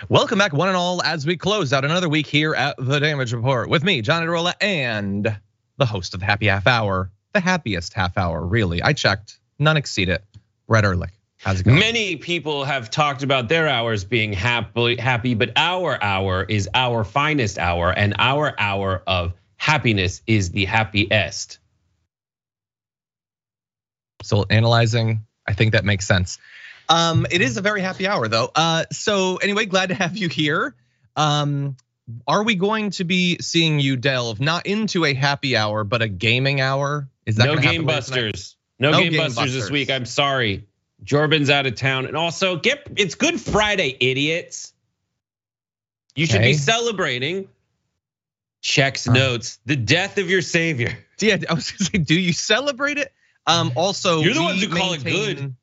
Welcome back, one and all, as we close out another week here at The Damage Report with me, John Iadarola, and the host of the Happy Half Hour, the happiest half hour, really. I checked, none exceed it. Brett Ehrlich, how's it going? Many people have talked about their hours being happy, but our hour is our finest hour, and our hour of happiness is the happiest. Still analyzing, I think that makes sense. It is a very happy hour though. So anyway, glad to have you here. Are we going to be seeing you delve not into a happy hour, but a gaming hour? Is that no game busters? No game busters this week. I'm sorry, Jorbin's out of town, and also it's Good Friday, idiots. You should be celebrating. Checks notes the death of your savior. Yeah, I was gonna say, do you celebrate it? Also, you're the ones who call it good.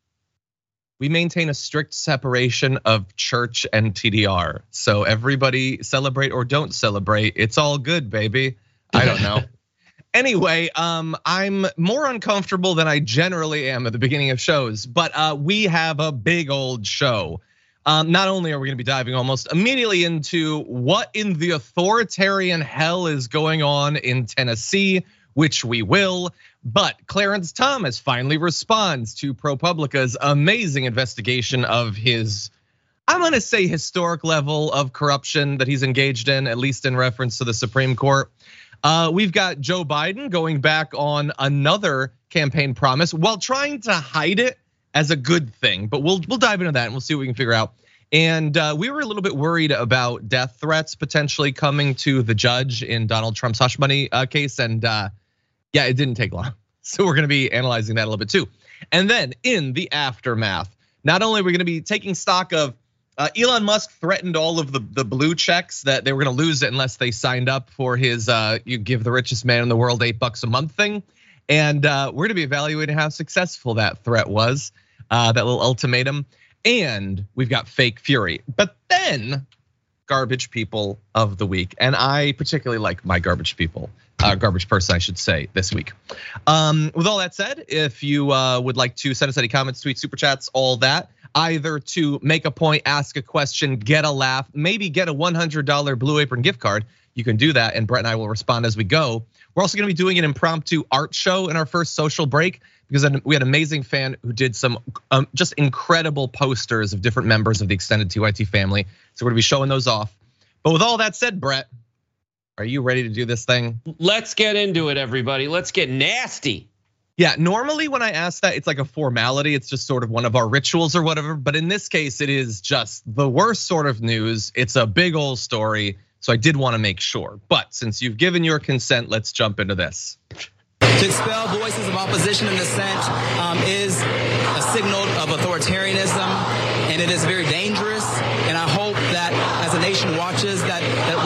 We maintain a strict separation of church and TDR. So everybody celebrate or don't celebrate, it's all good, baby. I don't know. Anyway, I'm more uncomfortable than I generally am at the beginning of shows, but we have a big old show. Not only are we gonna be diving almost immediately into what in the authoritarian hell is going on in Tennessee, which we will, but Clarence Thomas finally responds to ProPublica's amazing investigation of his, I'm gonna say, historic level of corruption that he's engaged in, at least in reference to the Supreme Court. We've got Joe Biden going back on another campaign promise while trying to hide it as a good thing, but we'll dive into that and we'll see what we can figure out. And we were a little bit worried about death threats potentially coming to the judge in Donald Trump's hush money case, and yeah, it didn't take long. So we're gonna be analyzing that a little bit too. And then in the aftermath, not only are we gonna be taking stock of Elon Musk threatened all of the blue checks that they were gonna lose it unless they signed up for his you give the richest man in the world $8 a month thing. And we're gonna be evaluating how successful that threat was, that little ultimatum. And we've got fake fury. But then garbage people of the week. And I particularly like my garbage people. Garbage person, I should say, this week. With all that said, if you would like to send us any comments, tweets, super chats, all that, either to make a point, ask a question, get a laugh, maybe get a $100 Blue Apron gift card, you can do that, and Brett and I will respond as we go. We're also gonna be doing an impromptu art show in our first social break, because we had an amazing fan who did some just incredible posters of different members of the extended TYT family. So we're gonna be showing those off. But with all that said, Brett, are you ready to do this thing? Let's get into it, everybody. Let's get nasty. Yeah, normally when I ask that, it's like a formality. It's just sort of one of our rituals or whatever. But in this case, it is just the worst sort of news. It's a big old story. So I did want to make sure. But since you've given your consent, let's jump into this. To expel voices of opposition and dissent is a signal of authoritarianism, and it is very dangerous. And I hope that as a nation watches, that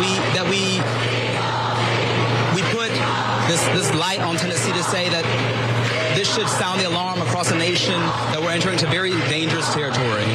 we put this light on Tennessee to say that this should sound the alarm across the nation that we're entering into very dangerous territory.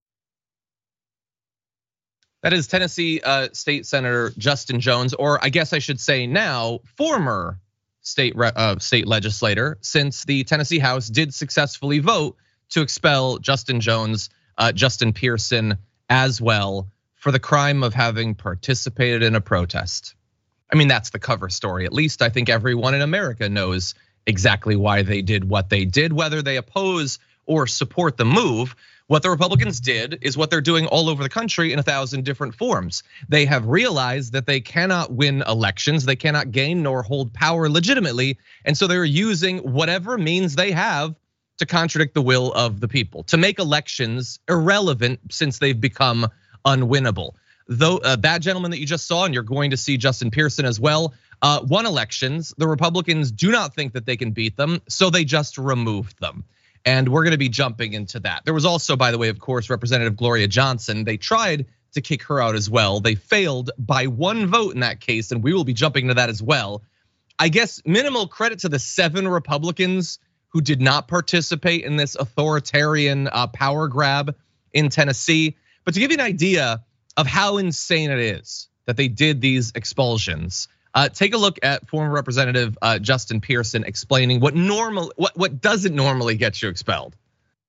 That is Tennessee State Senator Justin Jones, or I guess I should say now former state legislator, since the Tennessee House did successfully vote to expel Justin Jones, Justin Pearson as well, for the crime of having participated in a protest. I mean, that's the cover story. At least I think everyone in America knows exactly why they did what they did, whether they oppose or support the move. What the Republicans did is what they're doing all over the country in 1,000 different forms. They have realized that they cannot win elections, they cannot gain nor hold power legitimately, and so they're using whatever means they have to contradict the will of the people, to make elections irrelevant since they've become unwinnable. Though that gentleman that you just saw, and you're going to see Justin Pearson as well, won elections. The Republicans do not think that they can beat them, so they just removed them. And we're gonna be jumping into that. There was also, by the way, of course, Representative Gloria Johnson. They tried to kick her out as well. They failed by one vote in that case, and we will be jumping into that as well. I guess minimal credit to the 7 Republicans who did not participate in this authoritarian power grab in Tennessee. But to give you an idea of how insane it is that they did these expulsions, take a look at former Representative Justin Pearson explaining what doesn't normally get you expelled.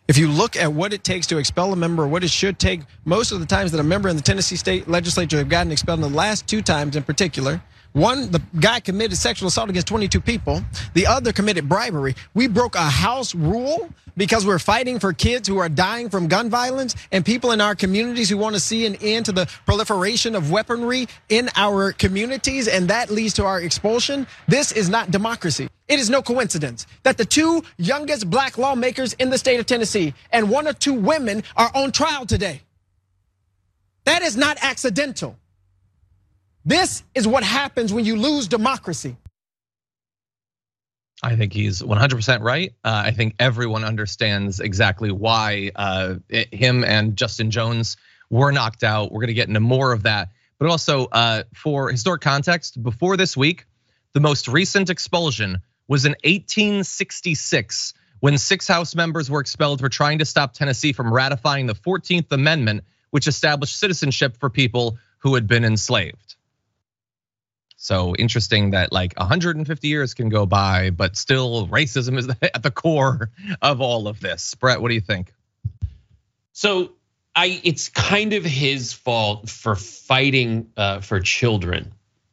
If you look at what it takes to expel a member, or what it should take, most of the times that a member in the Tennessee state legislature have gotten expelled, in the last 2 times in particular, one, the guy committed sexual assault against 22 people. The other committed bribery. We broke a house rule because we're fighting for kids who are dying from gun violence and people in our communities who want to see an end to the proliferation of weaponry in our communities, and that leads to our expulsion. This is not democracy. It is no coincidence that the 2 youngest black lawmakers in the state of Tennessee and 1 or 2 women are on trial today. That is not accidental. This is what happens when you lose democracy. I think he's 100% right. I think everyone understands exactly why him and Justin Jones were knocked out. We're gonna get into more of that. But also, for historic context, before this week, the most recent expulsion was in 1866, when 6 House members were expelled for trying to stop Tennessee from ratifying the 14th Amendment, which established citizenship for people who had been enslaved. So interesting that like 150 years can go by, but still racism is at the core of all of this. Brett, what do you think? So it's kind of his fault for fighting for children.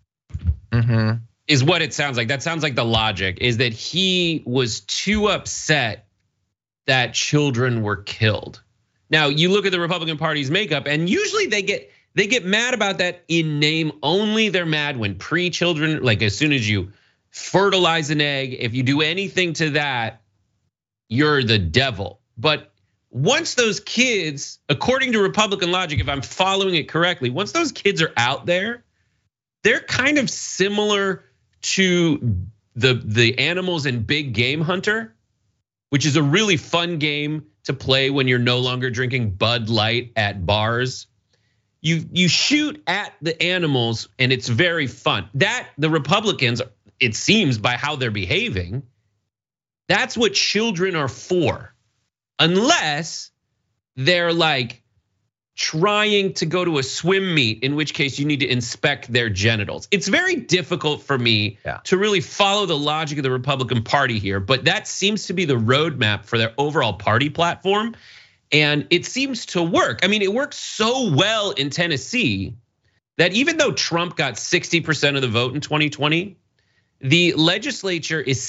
Is what it sounds like. That sounds like the logic is that he was too upset that children were killed. Now you look at the Republican Party's makeup, and usually they get mad about that in name only. They're mad when pre-children, like as soon as you fertilize an egg, if you do anything to that, you're the devil. But once those kids, according to Republican logic, if I'm following it correctly, once those kids are out there, they're kind of similar to the animals in Big Game Hunter, which is a really fun game to play when you're no longer drinking Bud Light at bars. You shoot at the animals and it's very fun. That the Republicans, it seems by how they're behaving, that's what children are for. Unless they're like trying to go to a swim meet, in which case you need to inspect their genitals. It's very difficult for me to really follow the logic of the Republican Party here, but that seems to be the roadmap for their overall party platform. And it seems to work. I mean, it works so well in Tennessee that even though Trump got 60% of the vote in 2020, the legislature is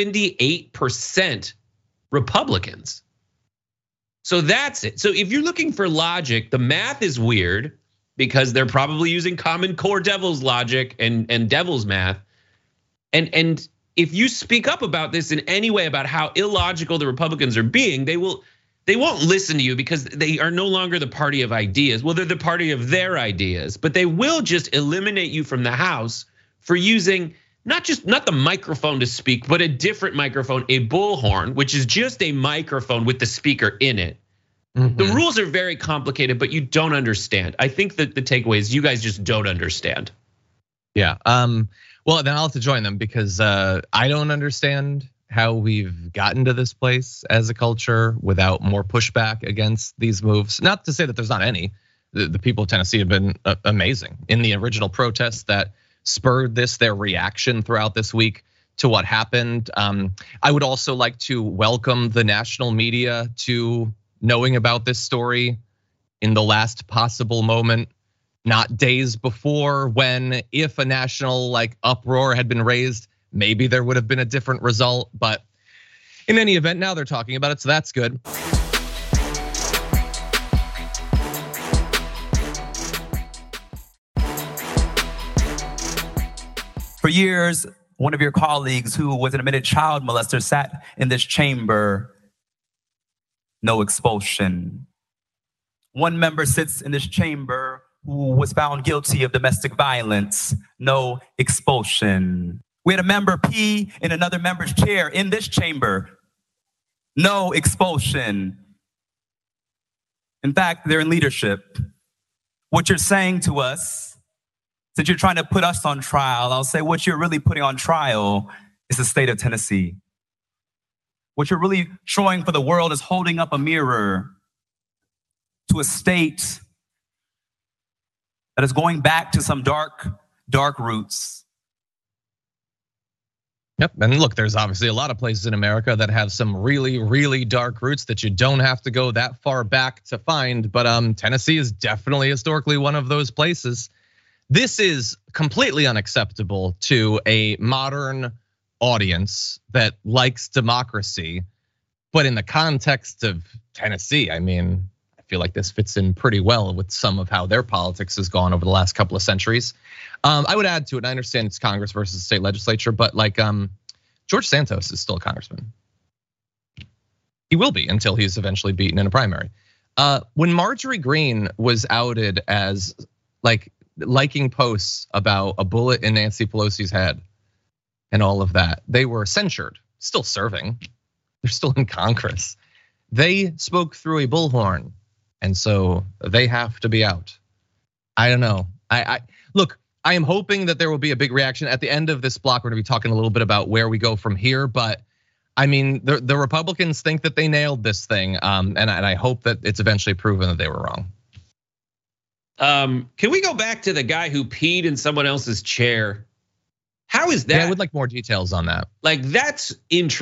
78% Republicans. So that's it. So if you're looking for logic, the math is weird because they're probably using Common Core Devil's logic and Devil's math. And if you speak up about this in any way about how illogical the Republicans are being, they won't listen to you because they are no longer the party of ideas. Well, they're the party of their ideas, but they will just eliminate you from the House for using not the microphone to speak, but a different microphone, a bullhorn, which is just a microphone with the speaker in it. The rules are very complicated, but you don't understand. I think that the takeaway is you guys just don't understand. Yeah, well, then I'll have to join them because I don't understand how we've gotten to this place as a culture without more pushback against these moves. Not to say that there's not any. The people of Tennessee have been amazing in the original protests that spurred their reaction throughout this week to what happened. I would also like to welcome the national media to knowing about this story in the last possible moment, not days before, when if a national uproar had been raised, maybe there would have been a different result. But in any event, now they're talking about it, so that's good. For years, one of your colleagues who was an admitted child molester sat in this chamber. No expulsion. One member sits in this chamber who was found guilty of domestic violence. No expulsion. We had a member pee in another member's chair in this chamber. No expulsion. In fact, they're in leadership. What you're saying to us, since you're trying to put us on trial, I'll say what you're really putting on trial is the state of Tennessee. What you're really showing for the world is holding up a mirror to a state that is going back to some dark roots. Yep, and look, there's obviously a lot of places in America that have some really, really dark roots that you don't have to go that far back to find. But Tennessee is definitely historically one of those places. This is completely unacceptable to a modern audience that likes democracy. But in the context of Tennessee, I mean, I feel like this fits in pretty well with some of how their politics has gone over the last couple of centuries. I would add to it, I understand it's Congress versus state legislature, but like George Santos is still a congressman. He will be until he's eventually beaten in a primary. When Marjorie Greene was outed as like liking posts about a bullet in Nancy Pelosi's head and all of that, they were censured, still serving. They're still in Congress. They spoke through a bullhorn, and so they have to be out. I don't know. Look, I am hoping that there will be a big reaction at the end of this block. We're gonna be talking a little bit about where we go from here, but I mean, the Republicans think that they nailed this thing, and I hope that it's eventually proven that they were wrong. Can we go back to the guy who peed in someone else's chair? How is that? Yeah, I would like more details on that. Like that's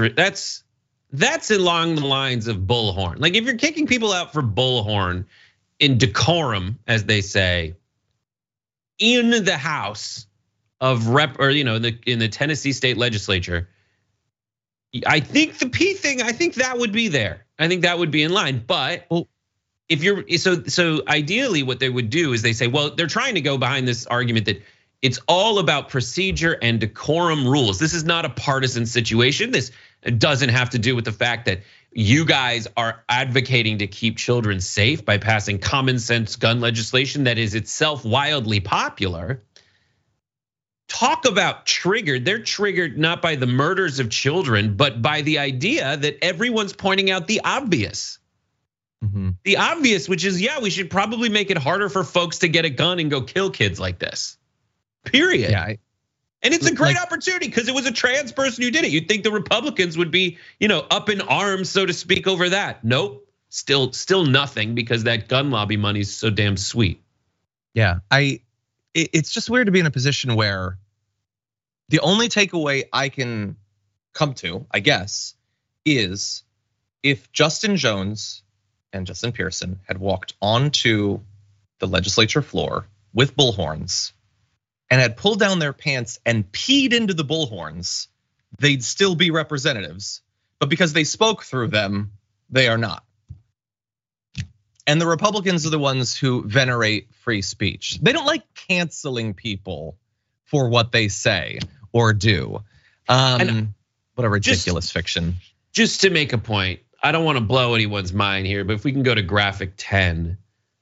along the lines of bullhorn. Like if you're kicking people out for bullhorn in decorum, as they say, in the House of Rep, or in the Tennessee state legislature, I think the P thing, I think that would be there. I think that would be in line. But if you're so ideally, what they would do is they say, well, they're trying to go behind this argument that it's all about procedure and decorum rules. This is not a partisan situation. This doesn't have to do with the fact that you guys are advocating to keep children safe by passing common sense gun legislation that is itself wildly popular. Talk about triggered. They're triggered not by the murders of children, but by the idea that everyone's pointing out the obvious. The obvious, which is, yeah, we should probably make it harder for folks to get a gun and go kill kids like this. Period. Yeah. And it's a great opportunity because it was a trans person who did it. You'd think the Republicans would be, up in arms, so to speak, over that. Nope, still nothing because that gun lobby money is so damn sweet. Yeah, it's just weird to be in a position where the only takeaway I can come to, I guess, is if Justin Jones and Justin Pearson had walked onto the legislature floor with bullhorns and had pulled down their pants and peed into the bullhorns, they'd still be representatives. But because they spoke through them, they are not. And the Republicans are the ones who venerate free speech. They don't like canceling people for what they say or do. What a ridiculous fiction. Just to make a point, I don't want to blow anyone's mind here, but if we can go to graphic 10.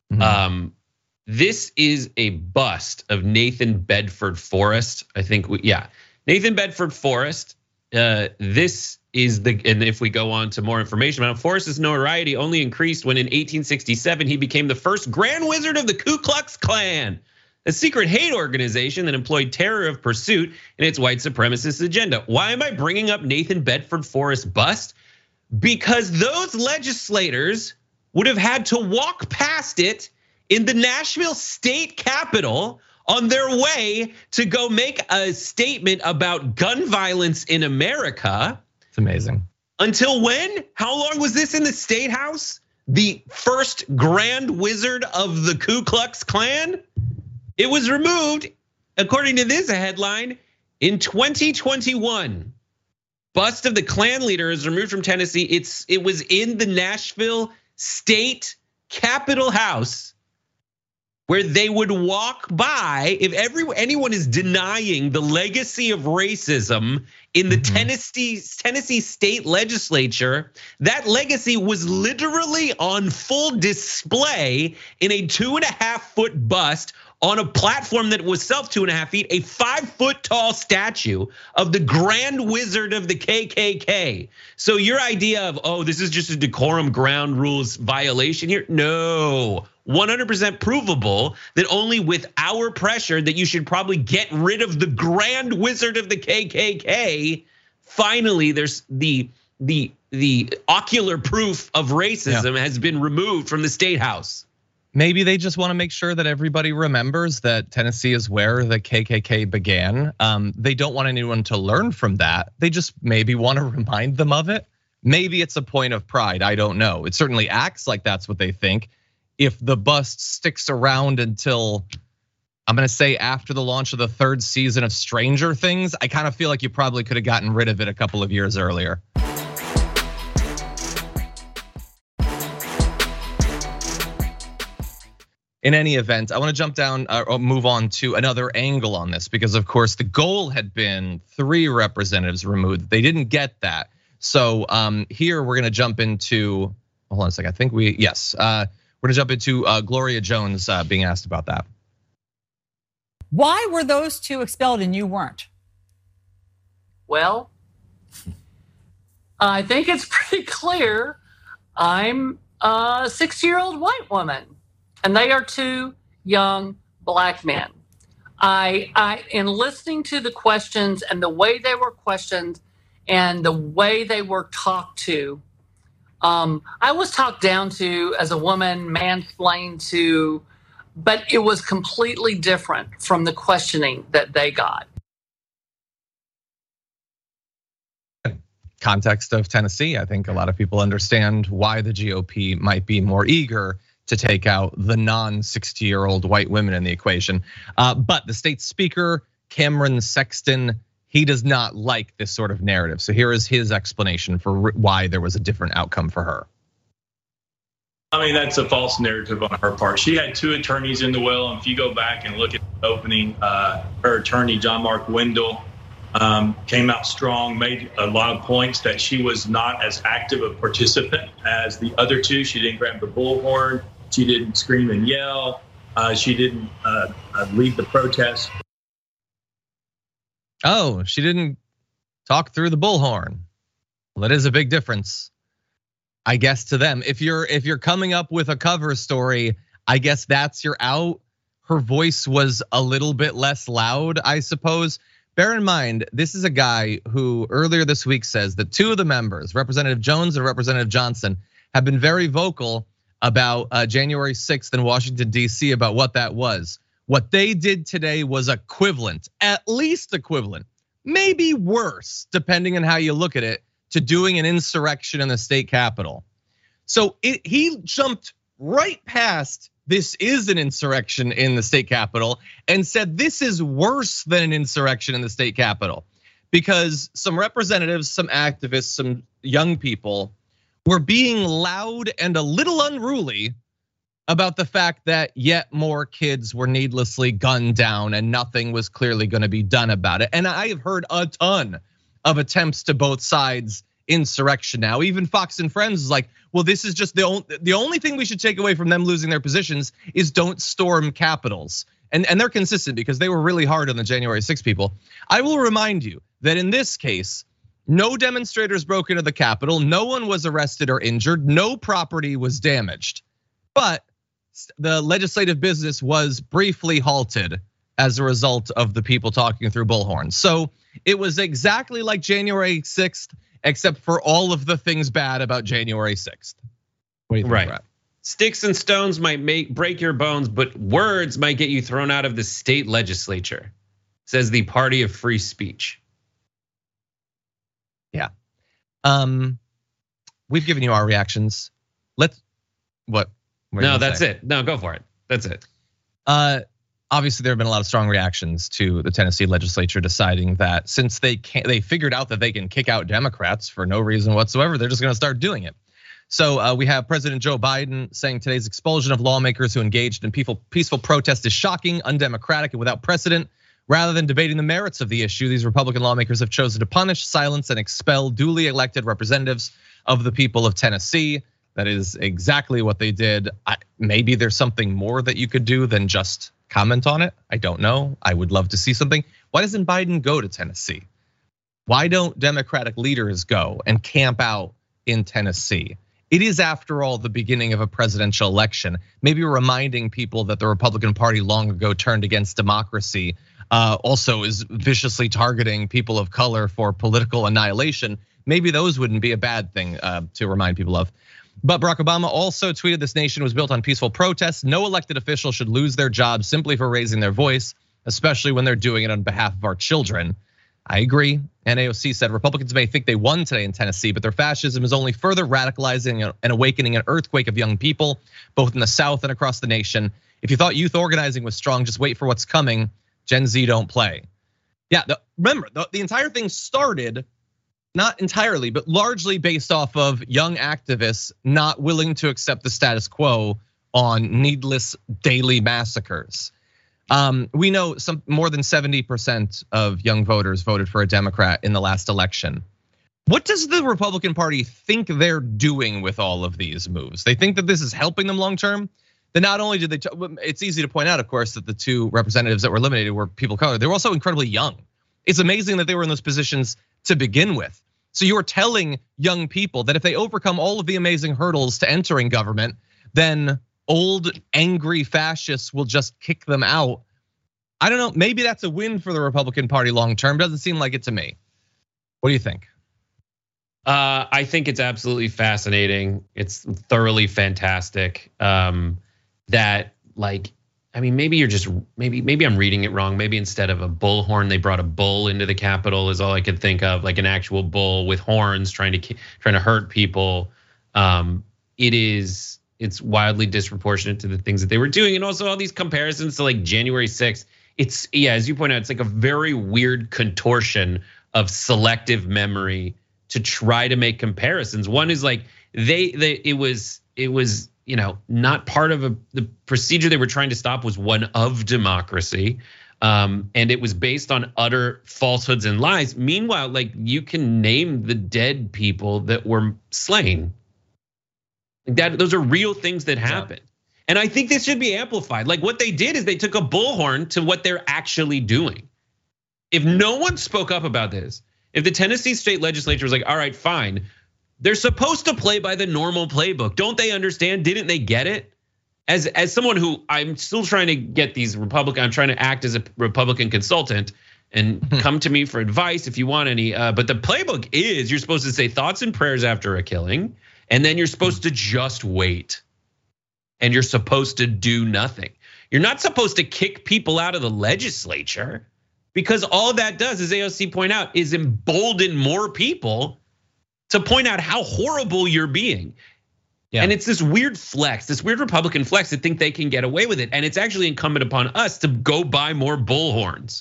This is a bust of Nathan Bedford Forrest. I think, Nathan Bedford Forrest. This is and if we go on to more information about Forrest's notoriety only increased when in 1867 he became the first Grand Wizard of the Ku Klux Klan, a secret hate organization that employed terror of pursuit in its white supremacist agenda. Why am I bringing up Nathan Bedford Forrest bust? Because those legislators would have had to walk past it in the Nashville state capitol on their way to go make a statement about gun violence in America. It's amazing. Until when? How long was this in the state house? The first Grand Wizard of the Ku Klux Klan? It was removed, according to this headline, in 2021. Bust of the Klan leader is removed from Tennessee. It was in the Nashville state capitol house, where they would walk by. If anyone is denying the legacy of racism in the Tennessee state legislature, that legacy was literally on full display in a 2.5-foot bust on a platform that was self 2.5 feet, a 5-foot tall statue of the Grand Wizard of the KKK. So your idea of, this is just a decorum ground rules violation here? No. 100% provable that only with our pressure that you should probably get rid of the Grand Wizard of the KKK. Finally, there's the ocular proof of racism has been removed from the state house. Maybe they just want to make sure that everybody remembers that Tennessee is where the KKK began. They don't want anyone to learn from that. They just maybe want to remind them of it. Maybe it's a point of pride, I don't know. It certainly acts like that's what they think. If the bust sticks around until, I'm gonna say after the launch of the 3rd season of Stranger Things, I kind of feel like you probably could have gotten rid of it a couple of years earlier. In any event, I want to jump down or move on to another angle on this, because of course the goal had been 3 representatives removed. They didn't get that. So here we're gonna jump into, hold on a second, I think we're gonna jump into Gloria Jones being asked about that. Why were those 2 expelled and you weren't? Well, I think it's pretty clear. I'm a 60-year-old white woman, and they are 2 young black men. In listening to the questions and the way they were questioned and the way they were talked to, I was talked down to as a woman, mansplained to, but it was completely different from the questioning that they got. Context of Tennessee, I think a lot of people understand why the GOP might be more eager to take out the non-60-year-old white women in the equation. But the state speaker, Cameron Sexton, he does not like this sort of narrative. So here is his explanation for why there was a different outcome for her. I mean, that's a false narrative on her part. She had 2 attorneys in the well, and if you go back and look at the opening, her attorney, John Mark Wendell, came out strong, made a lot of points that she was not as active a participant as the other 2. She didn't grab the bullhorn. She didn't scream and yell. She didn't lead the protest. Oh, she didn't talk through the bullhorn. Well, that is a big difference, I guess, to them. If you're coming up with a cover story, I guess that's your out. Her voice was a little bit less loud, I suppose. Bear in mind, this is a guy who earlier this week says that 2 of the members, Representative Jones and Representative Johnson, have been very vocal about January 6th in Washington, D.C. about what that was. What they did today was equivalent, at least equivalent, maybe worse, depending on how you look at it, to doing an insurrection in the state capitol. So he jumped right past this is an insurrection in the state capitol and said this is worse than an insurrection in the state capitol, because some representatives, some activists, some young people were being loud and a little unruly about the fact that yet more kids were needlessly gunned down and nothing was clearly going to be done about it. And I have heard a ton of attempts to both sides insurrection now. Even Fox and Friends is like, well, this is just the only thing we should take away from them losing their positions is don't storm capitals. And they're consistent because they were really hard on the January 6 people. I will remind you that in this case, no demonstrators broke into the Capitol, no one was arrested or injured, no property was damaged. But the legislative business was briefly halted as a result of the people talking through bullhorns. So it was exactly like January 6th, except for all of the things bad about January 6th. What do you think, right. Brad? Sticks and stones might break your bones, but words might get you thrown out of the state legislature, says the Party of Free Speech. Yeah. We've given you our reactions. What? No, that's it. No, go for it. That's it. Obviously, there have been a lot of strong reactions to the Tennessee legislature deciding that since they figured out that they can kick out Democrats for no reason whatsoever, they're just going to start doing it. So we have President Joe Biden saying today's expulsion of lawmakers who engaged in peaceful protest is shocking, undemocratic, and without precedent. Rather than debating the merits of the issue, these Republican lawmakers have chosen to punish, silence, and expel duly elected representatives of the people of Tennessee. That is exactly what they did. Maybe there's something more that you could do than just comment on it. I don't know. I would love to see something. Why doesn't Biden go to Tennessee? Why don't Democratic leaders go and camp out in Tennessee? It is, after all, the beginning of a presidential election. Maybe reminding people that the Republican Party long ago turned against democracy, also is viciously targeting people of color for political annihilation. Maybe those wouldn't be a bad thing to remind people of. But Barack Obama also tweeted this nation was built on peaceful protests. No elected official should lose their job simply for raising their voice, especially when they're doing it on behalf of our children. I agree. And AOC said Republicans may think they won today in Tennessee, but their fascism is only further radicalizing and awakening an earthquake of young people, both in the South and across the nation. If you thought youth organizing was strong, just wait for what's coming. Gen Z don't play. Yeah, remember, the entire thing started, not entirely, but largely based off of young activists not willing to accept the status quo on needless daily massacres. We know more than 70% of young voters voted for a Democrat in the last election. What does the Republican Party think they're doing with all of these moves? They think that this is helping them long term? Then not only did they, it's easy to point out, of course, that the two representatives that were eliminated were people of color. They were also incredibly young. It's amazing that they were in those positions to begin with. So you are telling young people that if they overcome all of the amazing hurdles to entering government, then old angry fascists will just kick them out. I don't know, maybe that's a win for the Republican Party long term. Doesn't seem like it to me. What do you think? I think it's absolutely fascinating. It's thoroughly fantastic. That like, I mean, maybe you're just maybe I'm reading it wrong. Maybe instead of a bullhorn, they brought a bull into the Capitol. Is all I could think of, like an actual bull with horns trying to hurt people. It's wildly disproportionate to the things that they were doing, and also all these comparisons to like January 6th. It's, yeah, as you point out, it's like a very weird contortion of selective memory to try to make comparisons. One is like it was not part of the procedure they were trying to stop was one of democracy, and it was based on utter falsehoods and lies. Meanwhile, like you can name the dead people that were slain. That those are real things that happen. And I think this should be amplified. Like what they did is they took a bullhorn to what they're actually doing. If no one spoke up about this, if the Tennessee state legislature was like, all right, fine, they're supposed to play by the normal playbook. Don't they understand? Didn't they get it? As someone who I'm still trying to get these I'm trying to act as a Republican consultant and come to me for advice if you want any. But the playbook is you're supposed to say thoughts and prayers after a killing, and then you're supposed to just wait. And you're supposed to do nothing. You're not supposed to kick people out of the legislature, because all that does, as AOC point out, is embolden more people to point out how horrible you're being. Yeah. And it's this weird flex, this weird Republican flex that think they can get away with it. And it's actually incumbent upon us to go buy more bullhorns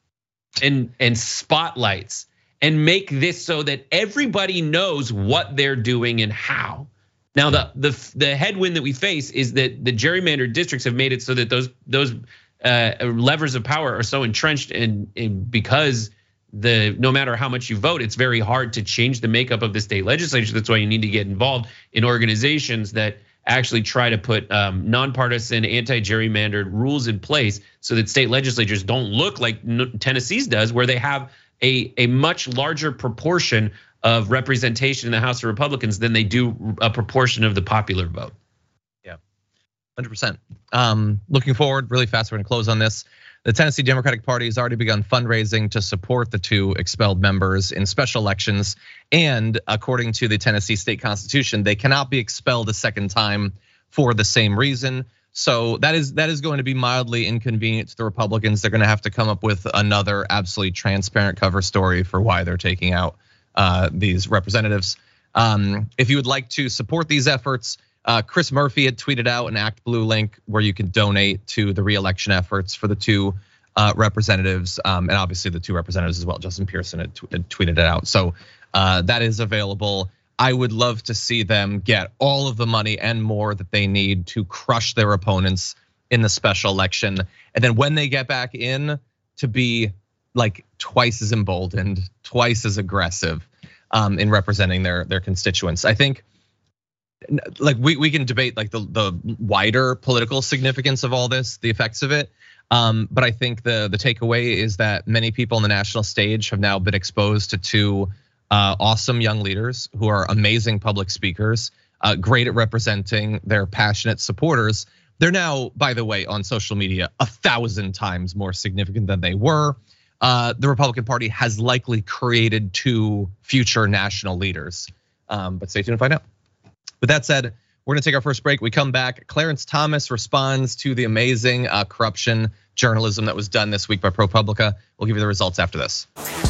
and spotlights and make this so that everybody knows what they're doing and how. Now, the headwind that we face is that the gerrymandered districts have made it so that those levers of power are so entrenched, and because no matter how much you vote, it's very hard to change the makeup of the state legislature. That's why you need to get involved in organizations that actually try to put nonpartisan, anti-gerrymandered rules in place so that state legislatures don't look like Tennessee's does, where they have a much larger proportion of representation in the House of Republicans than they do a proportion of the popular vote. Yeah, 100%. Looking forward really fast, we're gonna close on this. The Tennessee Democratic Party has already begun fundraising to support the two expelled members in special elections. And according to the Tennessee state constitution, they cannot be expelled a second time for the same reason. So that is going to be mildly inconvenient to the Republicans. They're gonna have to come up with another absolutely transparent cover story for why they're taking out these representatives. If you would like to support these efforts, Chris Murphy had tweeted out an ActBlue link where you can donate to the re-election efforts for the two representatives, and obviously the two representatives as well. Justin Pearson had tweeted it out. So that is available. I would love to see them get all of the money and more that they need to crush their opponents in the special election. And then when they get back in, to be like twice as emboldened, twice as aggressive in representing their constituents. I think like we can debate like the wider political significance of all this, the effects of it. But I think the takeaway is that many people on the national stage have now been exposed to two awesome young leaders who are amazing public speakers, great at representing their passionate supporters. They're now, by the way, on social media 1,000 times more significant than they were. The Republican Party has likely created two future national leaders. But stay tuned to find out. With that said, we're gonna take our first break. We come back. Clarence Thomas responds to the amazing corruption journalism that was done this week by ProPublica. We'll give you the results after this.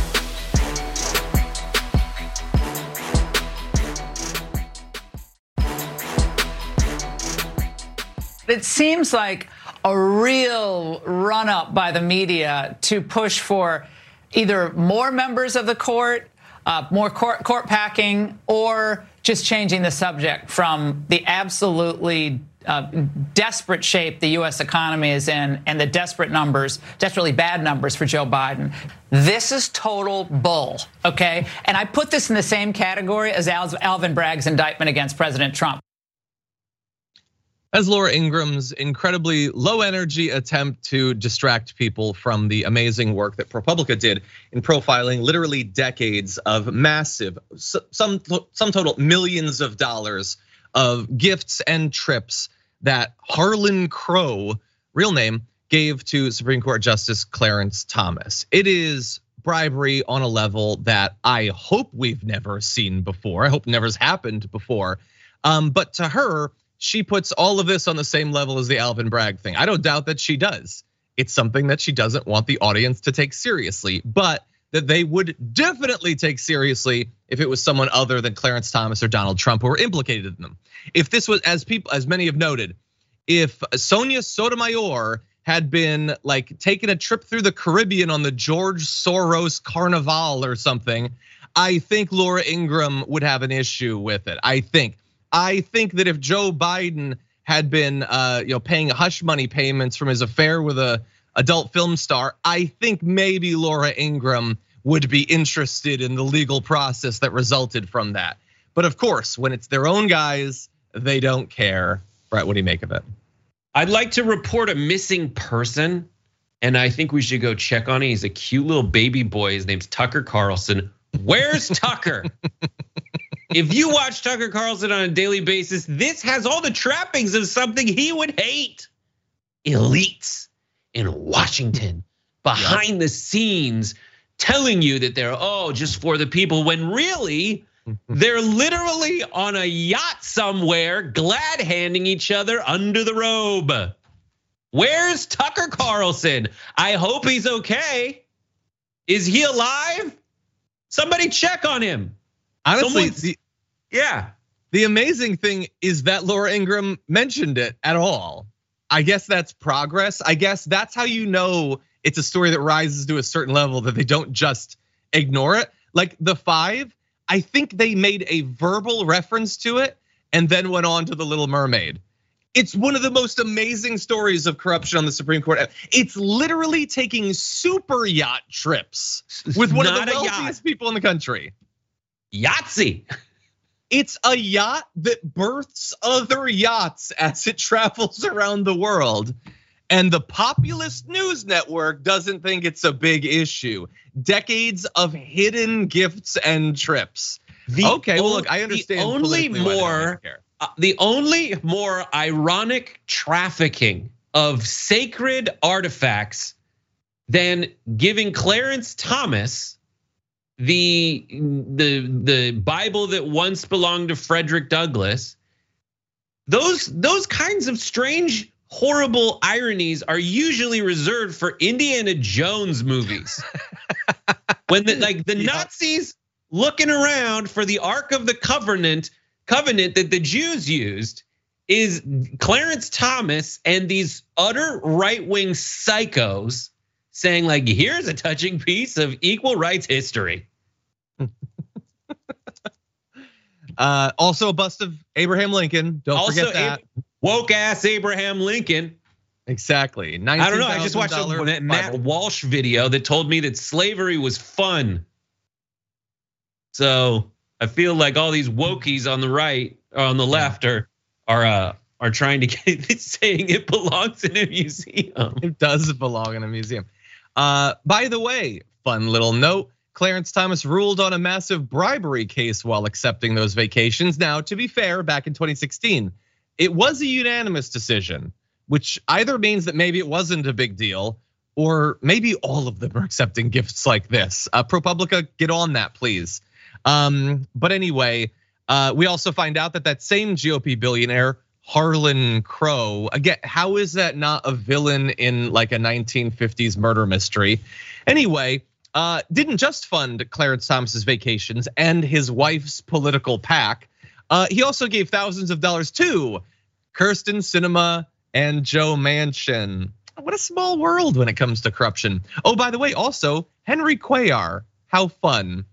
It seems like a real run up by the media to push for either more members of the court, more court packing, or just changing the subject from the absolutely desperate shape the U.S. economy is in and the desperately bad numbers for Joe Biden. This is total bull, okay? And I put this in the same category as Alvin Bragg's indictment against President Trump. As Laura Ingram's incredibly low energy attempt to distract people from the amazing work that ProPublica did in profiling literally decades of massive, some total millions of dollars of gifts and trips that Harlan Crow, real name, gave to Supreme Court Justice Clarence Thomas. It is bribery on a level that I hope we've never seen before. I hope never's happened before. But to her, she puts all of this on the same level as the Alvin Bragg thing. I don't doubt that she does. It's something that she doesn't want the audience to take seriously, but that they would definitely take seriously if it was someone other than Clarence Thomas or Donald Trump who were implicated in them. If this was, as many have noted, if Sonia Sotomayor had been like taking a trip through the Caribbean on the George Soros Carnival or something, I think Laura Ingraham would have an issue with it. I think that if Joe Biden had been paying hush money payments from his affair with a adult film star, I think maybe Laura Ingraham would be interested in the legal process that resulted from that. But of course, when it's their own guys, they don't care. Brett, what do you make of it? I'd like to report a missing person, and I think we should go check on him. He's a cute little baby boy. His name's Tucker Carlson. Where's Tucker? If you watch Tucker Carlson on a daily basis, this has all the trappings of something he would hate. Elites in Washington, behind the scenes, telling you that they're just for the people, when really they're literally on a yacht somewhere, glad handing each other under the robe. Where's Tucker Carlson? I hope he's okay. Is he alive? Somebody check on him. Honestly, the amazing thing is that Laura Ingraham mentioned it at all. I guess that's progress. I guess that's how you know it's a story that rises to a certain level, that they don't just ignore it. Like the Five, I think they made a verbal reference to it and then went on to The Little Mermaid. It's one of the most amazing stories of corruption on the Supreme Court. It's literally taking super yacht trips with one of the wealthiest people in the country. Yahtzee. It's a yacht that births other yachts as it travels around the world. And the Populist News Network doesn't think it's a big issue. Decades of hidden gifts and trips. Look, I understand. The only more ironic trafficking of sacred artifacts than giving Clarence Thomas the Bible that once belonged to Frederick Douglass. Those kinds of strange, horrible ironies are usually reserved for Indiana Jones movies. When the Nazis looking around for the Ark of the Covenant that the Jews used, is Clarence Thomas and these utter right-wing psychos saying like, here's a touching piece of equal rights history. Also a bust of Abraham Lincoln. Don't forget that. Woke ass Abraham Lincoln. Exactly. I don't know. I just watched a Matt Walsh video that told me that slavery was fun. So I feel like all these wokies on the right or on the left are trying to get saying it belongs in a museum. It does belong in a museum. By the way, fun little note, Clarence Thomas ruled on a massive bribery case while accepting those vacations. Now, to be fair, back in 2016, it was a unanimous decision, which either means that maybe it wasn't a big deal, or maybe all of them are accepting gifts like this. ProPublica, get on that, please. But anyway, We also find out that same GOP billionaire, Harlan Crow, again, how is that not a villain in like a 1950s murder mystery? Anyway, didn't just fund Clarence Thomas's vacations and his wife's political PAC. He also gave thousands of dollars to Kyrsten Sinema and Joe Manchin. What a small world when it comes to corruption. Oh, by the way, also Henry Cuellar. How fun.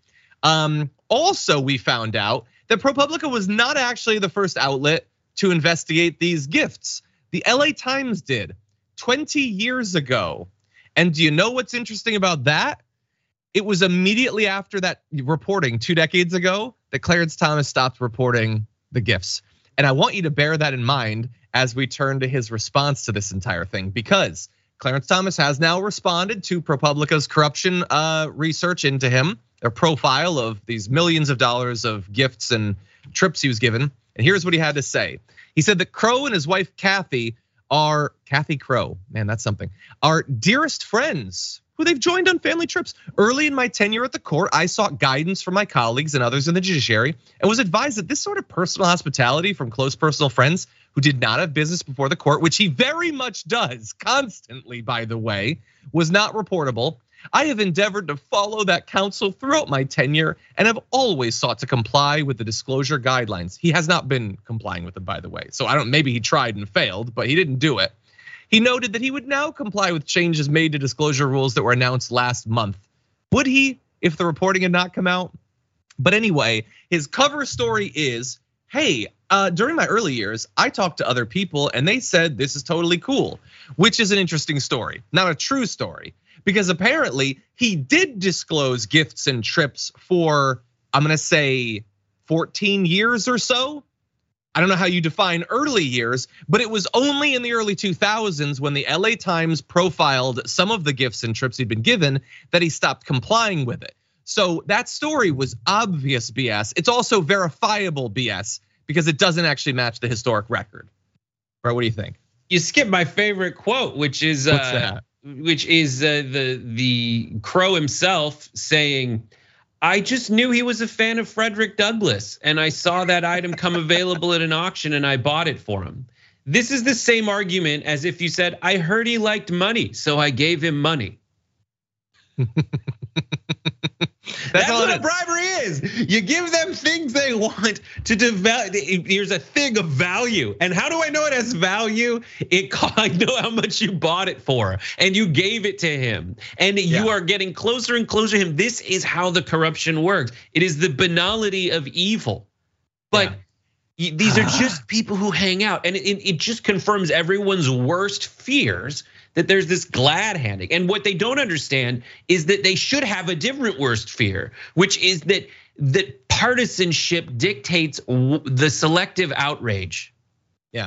Also, we found out that ProPublica was not actually the first outlet to investigate these gifts. The LA Times did 20 years ago. And do you know what's interesting about that? It was immediately after that reporting 2 decades ago that Clarence Thomas stopped reporting the gifts. And I want you to bear that in mind as we turn to his response to this entire thing, because Clarence Thomas has now responded to ProPublica's corruption research into him, their profile of these millions of dollars of gifts and trips he was given. And here's what he had to say. He said that Crow and his wife Kathy Crow, man, that's something, are dearest friends who they've joined on family trips. Early in my tenure at the court, I sought guidance from my colleagues and others in the judiciary and was advised that this sort of personal hospitality from close personal friends who did not have business before the court, which he very much does constantly, by the way, was not reportable. I have endeavored to follow that counsel throughout my tenure and have always sought to comply with the disclosure guidelines. He has not been complying with them, by the way. So maybe he tried and failed, but he didn't do it. He noted that he would now comply with changes made to disclosure rules that were announced last month. Would he if the reporting had not come out? But anyway, his cover story is, hey, during my early years, I talked to other people and they said this is totally cool, which is an interesting story, not a true story. Because apparently he did disclose gifts and trips for, I'm gonna say 14 years or so. I don't know how you define early years, but it was only in the early 2000s when the LA Times profiled some of the gifts and trips he'd been given that he stopped complying with it. So that story was obvious BS. It's also verifiable BS because it doesn't actually match the historic record. Bro, what do you think? You skipped my favorite quote, which is what's that? Which is the Crow himself saying, I just knew he was a fan of Frederick Douglass and I saw that item come available at an auction and I bought it for him. This is the same argument as if you said, I heard he liked money, so I gave him money. That's what a bribery is. You give them things they want to develop. Here's a thing of value. And how do I know it has value? I know how much you bought it for and you gave it to him. And you are getting closer and closer to him. This is how the corruption works. It is the banality of evil. But these are just people who hang out. And it just confirms everyone's worst fears that there's this glad handing. And what they don't understand is that they should have a different worst fear, which is that partisanship dictates the selective outrage. Yeah,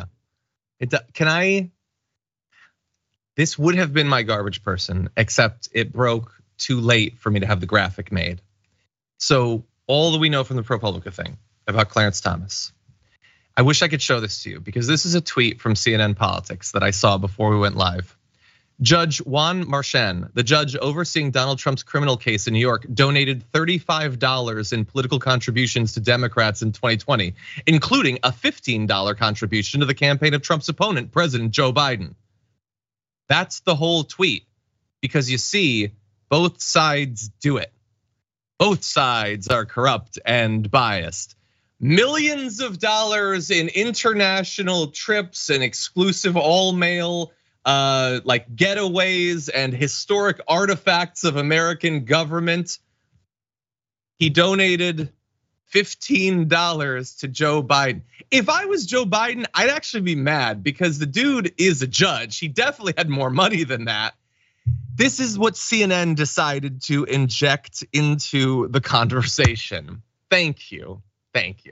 this would have been my garbage person, except it broke too late for me to have the graphic made. So all that we know from the ProPublica thing about Clarence Thomas, I wish I could show this to you because this is a tweet from CNN Politics that I saw before we went live. Judge Juan Marchand, the judge overseeing Donald Trump's criminal case in New York, donated $35 in political contributions to Democrats in 2020, including a $15 contribution to the campaign of Trump's opponent, President Joe Biden. That's the whole tweet, because you see, both sides do it. Both sides are corrupt and biased. Millions of dollars in international trips and exclusive all-male like getaways and historic artifacts of American government. He donated $15 to Joe Biden. If I was Joe Biden, I'd actually be mad because the dude is a judge. He definitely had more money than that. This is what CNN decided to inject into the conversation. Thank you. Thank you.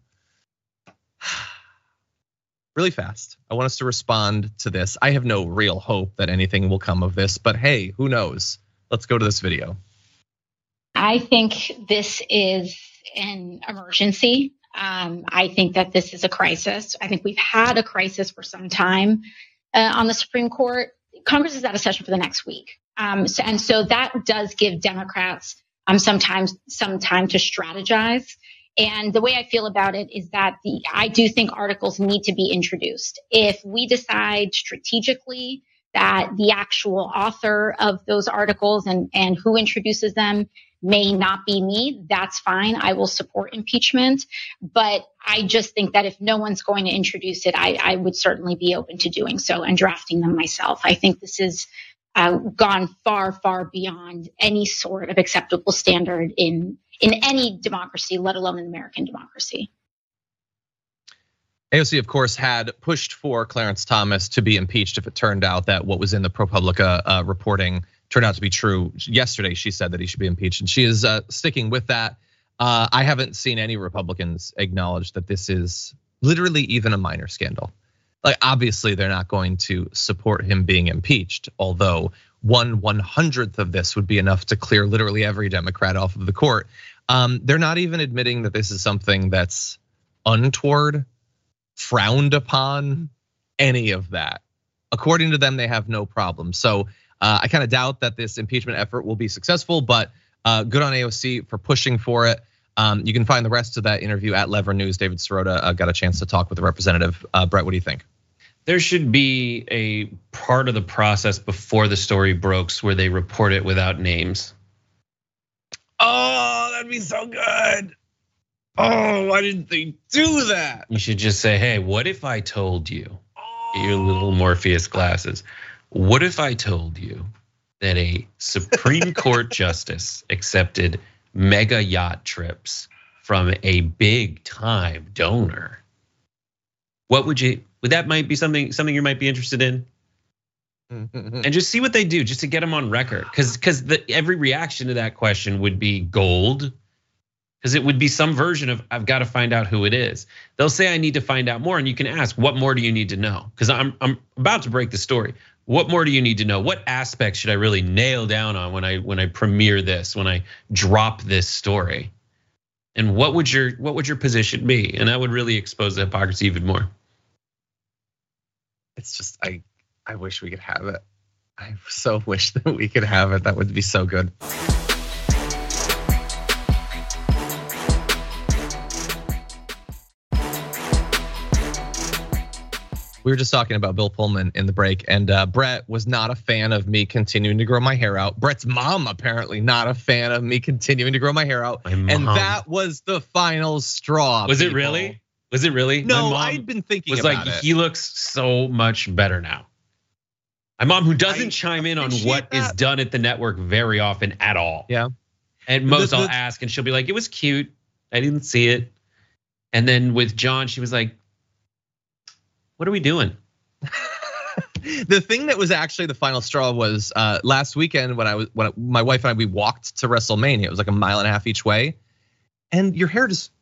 Really fast, I want us to respond to this. I have no real hope that anything will come of this, but hey, who knows? Let's go to this video. I think this is an emergency. I think that this is a crisis. I think we've had a crisis for some time on the Supreme Court. Congress is out of session for the next week. And so that does give Democrats sometimes some time to strategize And the way I feel about it is that I do think articles need to be introduced. If we decide strategically that the actual author of those articles and who introduces them may not be me, that's fine. I will support impeachment. But I just think that if no one's going to introduce it, I would certainly be open to doing so and drafting them myself. I think this is gone far, far beyond any sort of acceptable standard in any democracy, let alone an American democracy. AOC, of course, had pushed for Clarence Thomas to be impeached if it turned out that what was in the ProPublica reporting turned out to be true. Yesterday, she said that he should be impeached, and she is sticking with that. I haven't seen any Republicans acknowledge that this is literally even a minor scandal. Like, obviously, they're not going to support him being impeached, although 1/100th of this would be enough to clear literally every Democrat off of the court. They're not even admitting that this is something that's untoward, frowned upon, any of that. According to them, they have no problem. So I kind of doubt that this impeachment effort will be successful, but good on AOC for pushing for it. You can find the rest of that interview at Lever News. David Sirota got a chance to talk with the representative. Brett, what do you think? There should be a part of the process before the story broke where they report it without names. Oh, that'd be so good. Oh, why didn't they do that? You should just say, hey, what if I told you, your little Morpheus glasses, what if I told you that a Supreme Court justice accepted mega yacht trips from a big time donor? What would that might be something you might be interested in? And just see what they do, just to get them on record. Because every reaction to that question would be gold. Because it would be some version of, I've got to find out who it is. They'll say, I need to find out more. And you can ask, what more do you need to know? Because I'm about to break the story. What more do you need to know? What aspects should I really nail down on when I premiere this, when I drop this story? And what would your position be? And that would really expose the hypocrisy even more. It's just, I wish we could have it. I so wish that we could have it. That would be so good. We were just talking about Bill Pullman in the break, and Brett was not a fan of me continuing to grow my hair out. Brett's mom apparently not a fan of me continuing to grow my hair out. And that was the final straw. Was it really? Was it really? No, I'd been thinking about it. He looks so much better now. My mom, who doesn't chime in on what is done at the network very often at all. Yeah. And most I'll ask, and she'll be like, it was cute. I didn't see it. And then with John, she was like, what are we doing? The thing that was actually the final straw was last weekend when my wife and I, we walked to WrestleMania. It was like 1.5 miles each way. And your hair just.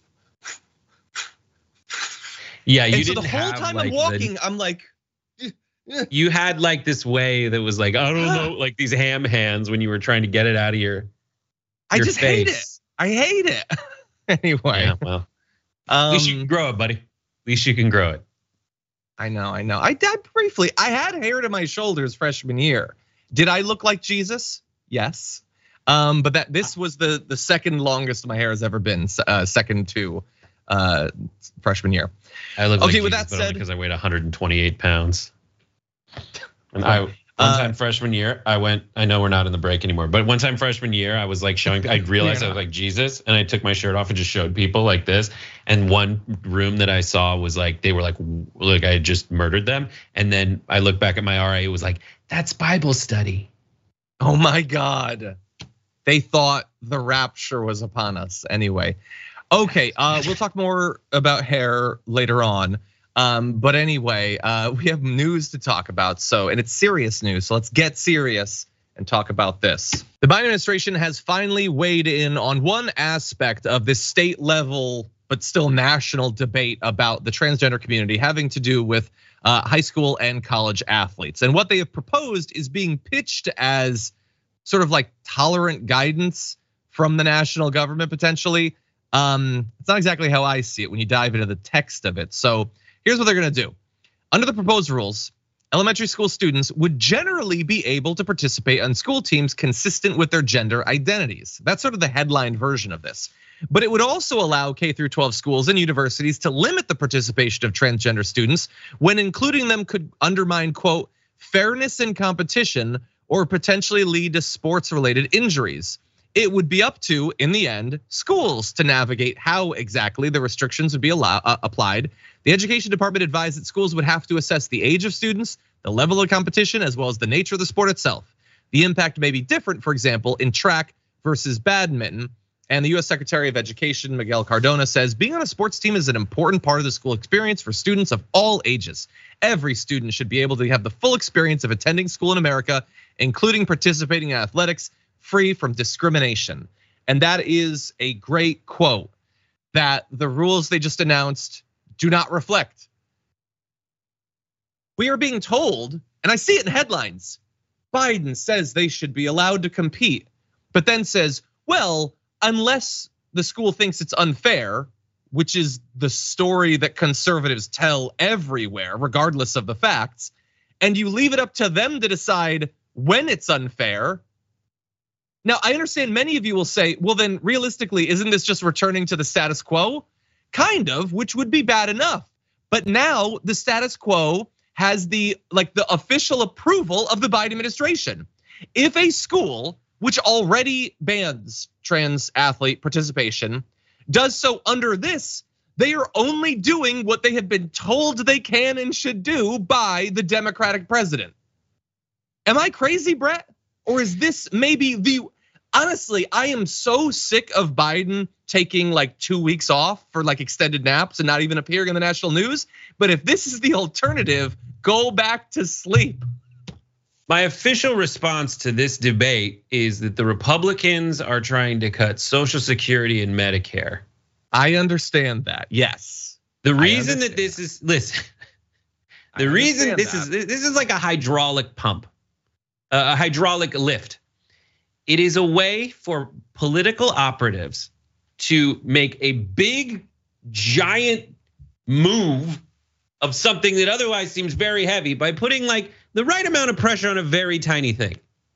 Yeah, you and didn't so the whole time I'm walking, I'm like. You had like this way that was like, I don't know, like these ham hands when you were trying to get it out of your I just face. hate it. I hate it. Anyway. Yeah, well, at least you can grow it, buddy. At least you can grow it. I know. I did briefly. I had hair to my shoulders freshman year. Did I look like Jesus? Yes. But this was the second longest my hair has ever been, second to freshman year. I look like Jesus, with that said, because I weighed 128 pounds. And one time freshman year, I know we're not in the break anymore, but one time freshman year, I was like showing, I realized I was like Jesus, and I took my shirt off and just showed people like this. And one room that I saw was like, they were like I had just murdered them. And then I looked back at my RA, it was like, that's Bible study. Oh my God. They thought the rapture was upon us anyway. Okay, we'll talk more about hair later on. But anyway, we have news to talk about. And it's serious news. So let's get serious and talk about this. The Biden administration has finally weighed in on one aspect of this state level, but still national debate about the transgender community having to do with high school and college athletes. And what they have proposed is being pitched as sort of like tolerant guidance from the national government potentially. It's not exactly how I see it when you dive into the text of it. So here's what they're gonna do. Under the proposed rules, elementary school students would generally be able to participate on school teams consistent with their gender identities. That's sort of the headline version of this. But it would also allow K through 12 schools and universities to limit the participation of transgender students when including them could undermine, quote, fairness in competition or potentially lead to sports-related injuries. It would be up to, in the end, schools to navigate how exactly the restrictions would be applied. The education department advised that schools would have to assess the age of students, the level of competition, as well as the nature of the sport itself. The impact may be different, for example, in track versus badminton. And the US Secretary of Education, Miguel Cardona, says being on a sports team is an important part of the school experience for students of all ages. Every student should be able to have the full experience of attending school in America, including participating in athletics, free from discrimination. And that is a great quote that the rules they just announced do not reflect. We are being told, and I see it in headlines, Biden says they should be allowed to compete, but then says, well, unless the school thinks it's unfair, which is the story that conservatives tell everywhere, regardless of the facts, and you leave it up to them to decide when it's unfair. Now, I understand many of you will say, well, then realistically, isn't this just returning to the status quo? Kind of, which would be bad enough. But now the status quo has the official approval of the Biden administration. If a school, which already bans trans athlete participation, does so under this, they are only doing what they have been told they can and should do by the Democratic president. Am I crazy, Brett? Or is this maybe honestly, I am so sick of Biden taking like 2 weeks off for like extended naps and not even appearing in the national news. But if this is the alternative, go back to sleep. My official response to this debate is that the Republicans are trying to cut Social Security and Medicare. I understand that, yes. The reason that this is, listen, the reason this is like a hydraulic pump, a hydraulic lift. It is a way for political operatives to make a big, giant move of something that otherwise seems very heavy by putting like the right amount of pressure on a very tiny thing.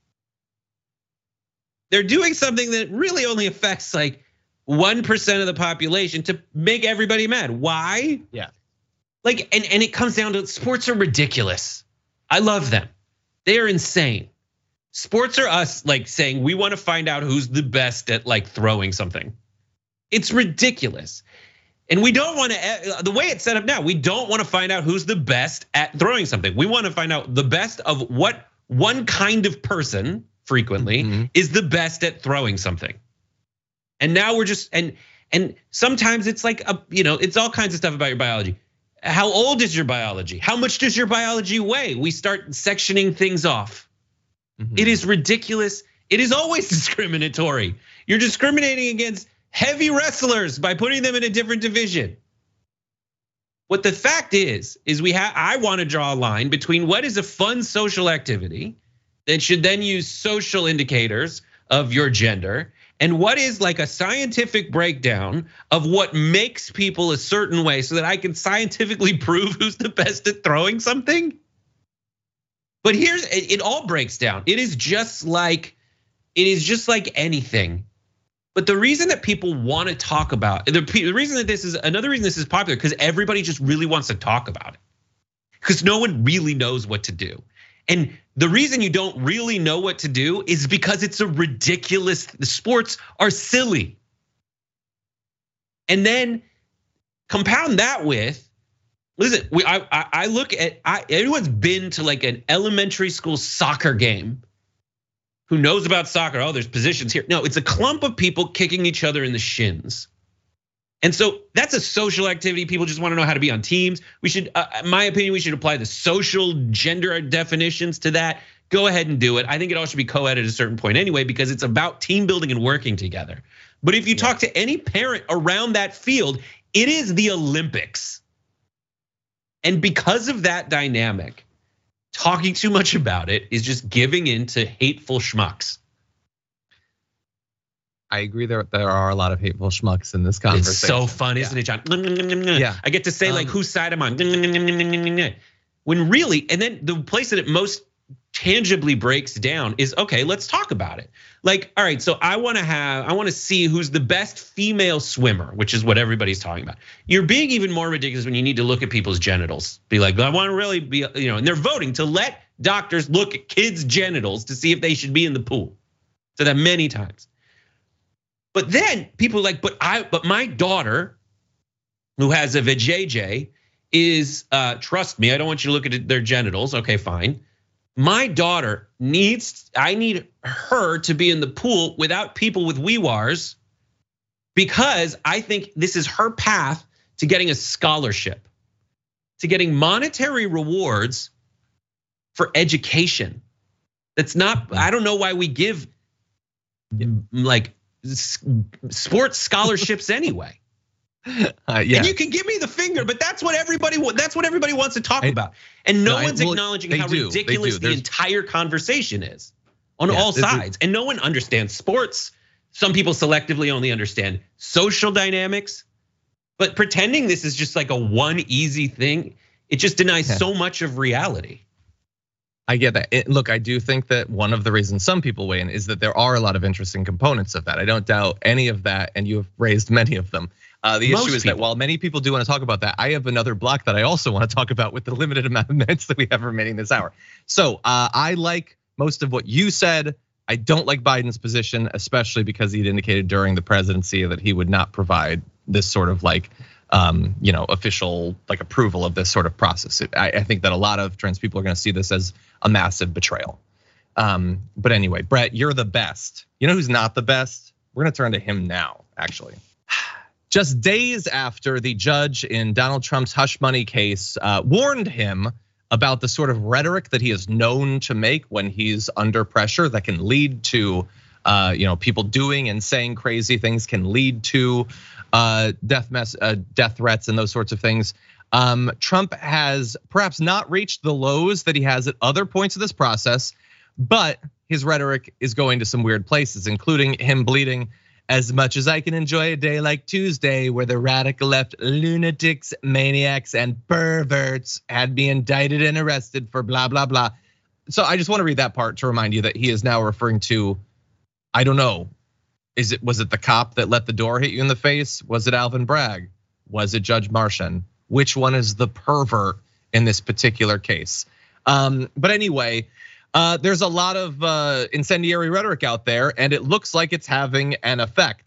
They're doing something that really only affects like 1% of the population to make everybody mad. Why? Yeah. Like, and it comes down to sports are ridiculous. I love them. They are insane. Sports are us like saying we want to find out who's the best at like throwing something. It's ridiculous. And we don't want to, the way it's set up now, we don't want to find out who's the best at throwing something. We want to find out the best of what one kind of person frequently is the best at throwing something. And now we're just, and sometimes it's like, it's all kinds of stuff about your biology. How old is your biology? How much does your biology weigh? We start sectioning things off. It is ridiculous. It is always discriminatory. You're discriminating against heavy wrestlers by putting them in a different division. What the fact is I want to draw a line between what is a fun social activity that should then use social indicators of your gender and what is like a scientific breakdown of what makes people a certain way so that I can scientifically prove who's the best at throwing something. But it all breaks down. It is just like anything. But the reason that people want to talk about the reason that another reason this is popular because everybody just really wants to talk about it. Because no one really knows what to do. And the reason you don't really know what to do is because it's a ridiculous, the sports are silly. And then compound that with, listen, I look at, everyone's been to like an elementary school soccer game. Who knows about soccer? Oh, there's positions here. No, it's a clump of people kicking each other in the shins. And so that's a social activity. People just want to know how to be on teams. We should, in my opinion, we should apply the social gender definitions to that. Go ahead and do it. I think it all should be co-ed at a certain point anyway, because it's about team building and working together. But if you talk to any parent around that field, it is the Olympics. And because of that dynamic, talking too much about it is just giving in to hateful schmucks. I agree there are a lot of hateful schmucks in this conversation. It's so fun, isn't it, John? Yeah. I get to say like whose side I'm on. When really, and then the place that it most tangibly breaks down is, okay, let's talk about it. Like, all right, so I want to see who's the best female swimmer, which is what everybody's talking about. You're being even more ridiculous when you need to look at people's genitals. Be like, I want to really be, and they're voting to let doctors look at kids' genitals to see if they should be in the pool. So that many times. But then people are like, but my daughter, who has a vajayjay, is, trust me, I don't want you to look at their genitals. Okay, fine. My daughter I need her to be in the pool without people with wee-wars, because I think this is her path to getting a scholarship, to getting monetary rewards for education. That's not, I don't know why we give like sports scholarships anyway. Yeah. And you can give me the finger, but that's what everybody wants to talk about. And no one's acknowledging how ridiculous the entire conversation is on all sides. And no one understands sports. Some people selectively only understand social dynamics, but pretending this is just like a one easy thing, it just denies so much of reality. I get that. Look, I do think that one of the reasons some people weigh in is that there are a lot of interesting components of that. I don't doubt any of that, and you have raised many of them. The issue is that while many people do want to talk about that, I have another block that I also want to talk about with the limited amount of minutes that we have remaining this hour. So I like most of what you said. I don't like Biden's position, especially because he'd indicated during the presidency that he would not provide this sort of like, official like approval of this sort of process. I think that a lot of trans people are going to see this as a massive betrayal. But anyway, Brett, you're the best. You know who's not the best? We're going to turn to him now, actually. Just days after the judge in Donald Trump's hush money case warned him about the sort of rhetoric that he is known to make when he's under pressure that can lead to people doing and saying crazy things, can lead to death threats and those sorts of things. Trump has perhaps not reached the lows that he has at other points of this process, but his rhetoric is going to some weird places, including him bleeding, "As much as I can enjoy a day like Tuesday where the radical left lunatics, maniacs, and perverts had me indicted and arrested for blah, blah, blah." So I just want to read that part to remind you that he is now referring to, I don't know, was it the cop that let the door hit you in the face? Was it Alvin Bragg? Was it Judge Martian? Which one is the pervert in this particular case? But anyway, there's a lot of incendiary rhetoric out there, and it looks like it's having an effect.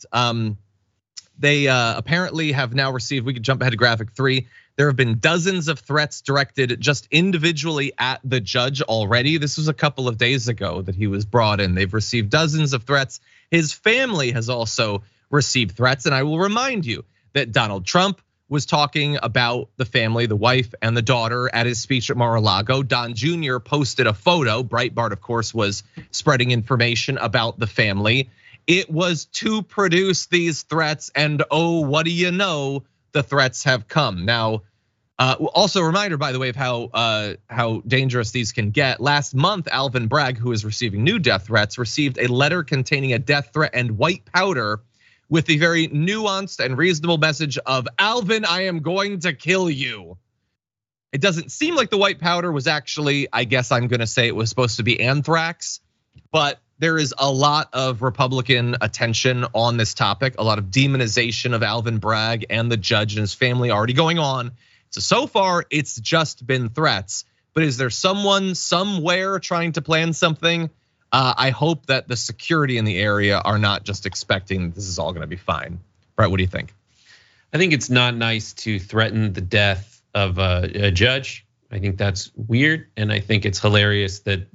They apparently have now received, we could jump ahead to graphic 3. There have been dozens of threats directed just individually at the judge already. This was a couple of days ago that he was brought in. They've received dozens of threats. His family has also received threats. And I will remind you that Donald Trump was talking about the family, the wife and the daughter at his speech at Mar-a-Lago. Don Jr. posted a photo. Breitbart, of course, was spreading information about the family. It was to produce these threats, and oh, what do you know? The threats have come. Now, also a reminder, by the way, of how dangerous these can get. Last month, Alvin Bragg, who is receiving new death threats, received a letter containing a death threat and white powder with the very nuanced and reasonable message of, "Alvin, I am going to kill you." It doesn't seem like the white powder was actually, I guess I'm gonna say it was supposed to be anthrax, but there is a lot of Republican attention on this topic, a lot of demonization of Alvin Bragg and the judge and his family already going on. So far, it's just been threats, but is there someone somewhere trying to plan something? I hope that the security in the area are not just expecting this is all gonna be fine. Brett, what do you think? I think it's not nice to threaten the death of a judge. I think that's weird, and I think it's hilarious that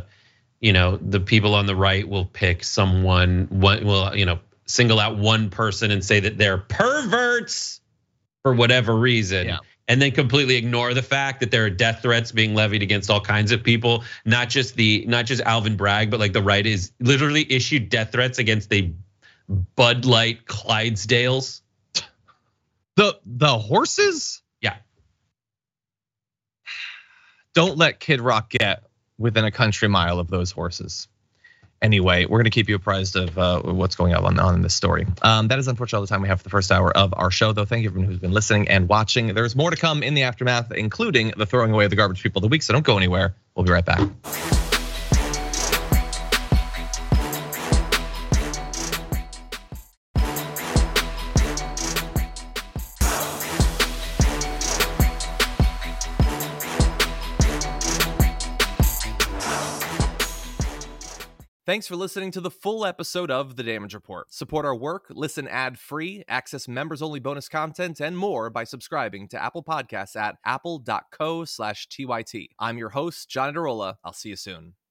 the people on the right will pick someone, will single out one person and say that they're perverts for whatever reason. Yeah. And then completely ignore the fact that there are death threats being levied against all kinds of people, not just Alvin Bragg, but like the right is literally issued death threats against the Bud Light Clydesdales. The horses? Yeah. Don't let Kid Rock get within a country mile of those horses. Anyway, we're going to keep you apprised of what's going on in this story. That is unfortunately all the time we have for the first hour of our show, though. Thank you everyone who's been listening and watching. There's more to come in the aftermath, including the throwing away of the garbage people of the week. So don't go anywhere. We'll be right back. Thanks for listening to the full episode of The Damage Report. Support our work, listen ad-free, access members-only bonus content, and more by subscribing to Apple Podcasts at apple.co/TYT. I'm your host, John Adarola. I'll see you soon.